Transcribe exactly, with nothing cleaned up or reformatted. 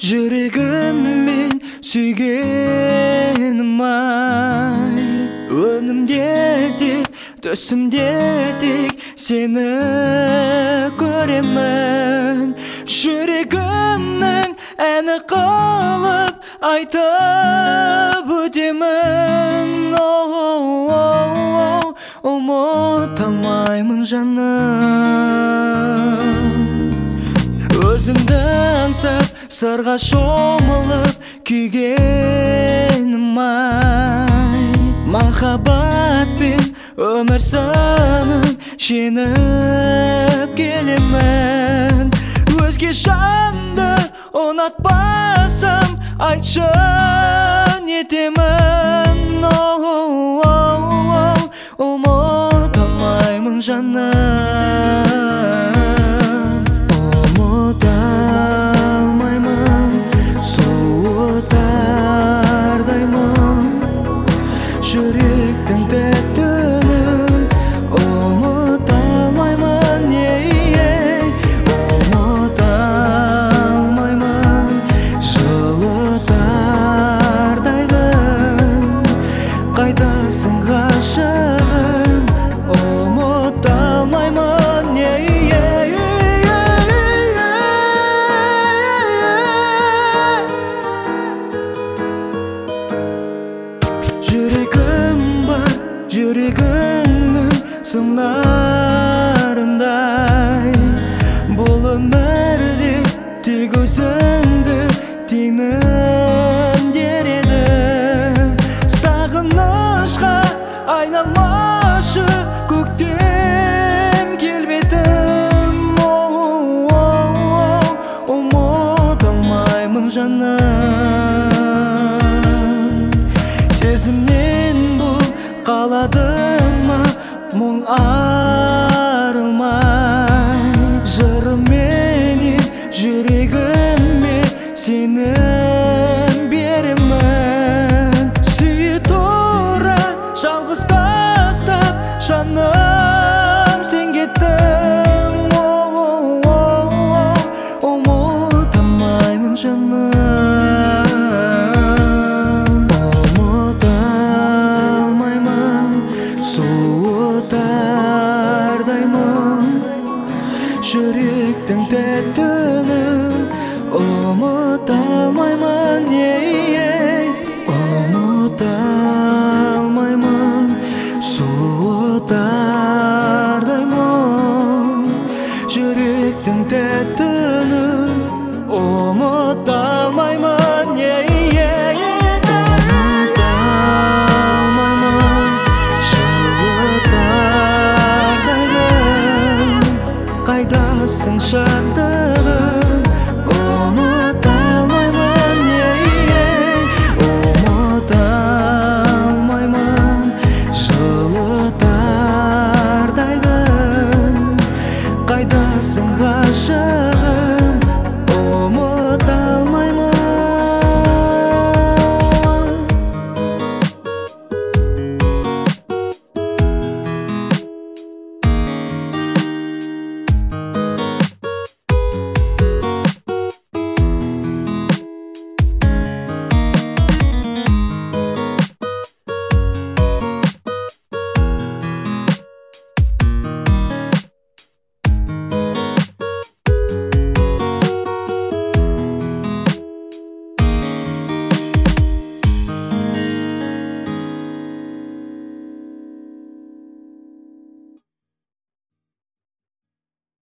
жүрегіммен сүйгенім ай, өнімде іздеп түсімде тек сені көремін. Жүрегімнің әні қылып айтып өтемін. Оу, ұмыта алмаймын жаным. Өзімді аңсап сырға шомылып күйгенім ай, махаббатпен өмір сынын жеңіп келемін. Өзге жанды ұнатпасам айтшы нетемін. Оу, ұмыта алмаймын жаным. Жүректің тәттінін ұмыта алмаймын, ей, ұмыта алмаймын. Жылытардайдың қайдасың ғашығым, ұмыта алмаймын, ей. Жүрегім бар, жүрегіңнің сыңарындай, бұл өмірде тек өзіңді теңім дер едім. Сағынышқа айналмашы көктем келбетім. Оу, ұмыта алмаймын жаным. Сезімнен бұл қалады ма мұң арылмай, жырыменен жүрегіме сенім беремін. Сүйе тұра жалғыз тастап жаным сен кеттің. Ұмыта алмаймын жаным. Жүректің тәттінін ұмыта алмаймын, ей, ұмыта алмаймын. Суытардаймын. Жүректің тәттінін ұмыта алмаймын, ей. Қайдасың шаттығым, ұмыта алмаймын, ей, ұмыта алмаймын. Жылытардайдың қайдасың ғашығым.